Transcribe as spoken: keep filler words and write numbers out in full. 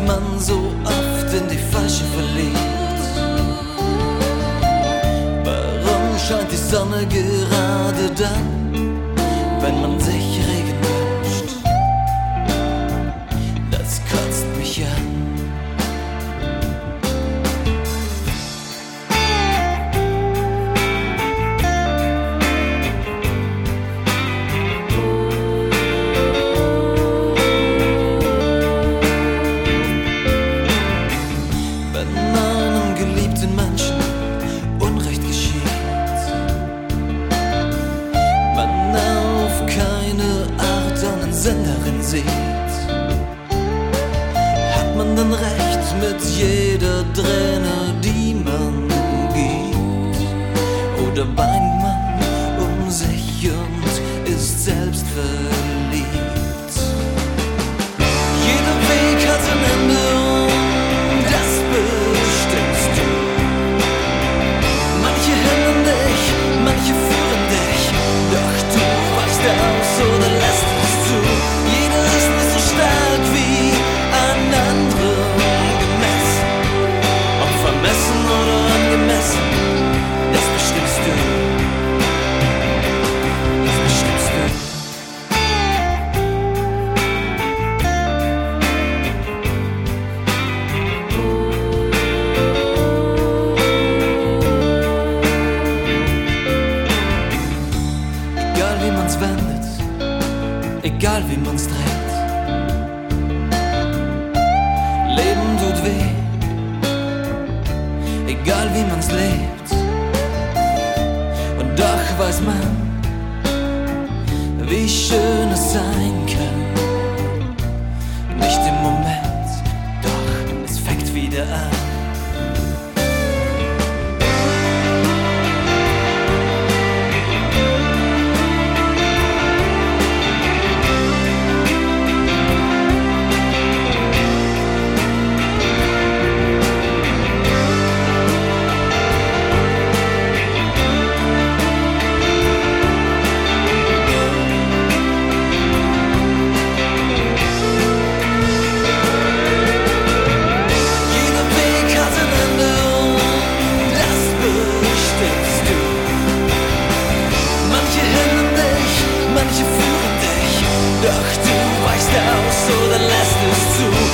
man so oft in die falsche verliebt? Warum scheint die Sonne gerade dann, wenn man sich Regen wünscht? Das kotzt mich an. Senderin sieht, hat man dann recht mit jeder Träne, die man gibt? Oder weint man um sich und ist selbst verliebt? Jeder Weg hat ein Ende und das bestimmst du. Manche hemmen dich, manche führen dich, doch du weichst aus oder lässt es zu. Jeder ist nicht so stark wie ein anderer gemessen. Ob vermessen oder angemessen, das bestimmst du. Das bestimmst du. Egal wie man's wendet, egal wie man's dreht, Leben tut weh, egal wie man's lebt. Und doch weiß man, wie schön es sein kann. Nicht im Moment, doch es fängt wieder an. Doch du weichst aus oder lässt es zu.